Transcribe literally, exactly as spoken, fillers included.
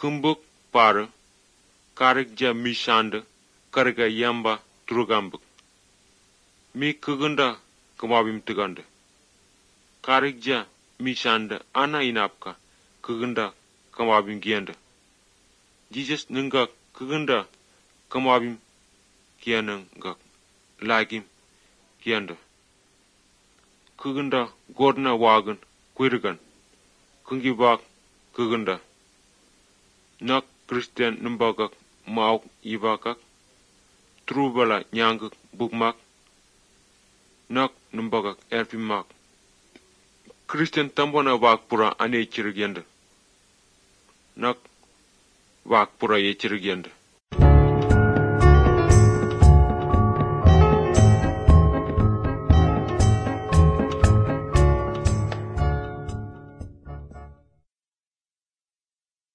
kumbuk para karikja mishanda karga yamba trugambuk. Mi kugunda kumabim tuganda. Karikja mishanda ana inapka kugunda kumabim gianda. Jesus nunga kugunda kumabim giananga lagim gianda. Kugunda godna wagan kwirgan kungibak kugunda. Nak Christian numbagak mauk ibakak trubala nyangak bukmak nak numbagak erpimak. Christian tambona wak pura ane chirigenda. Nak wak pura ye chirigenda.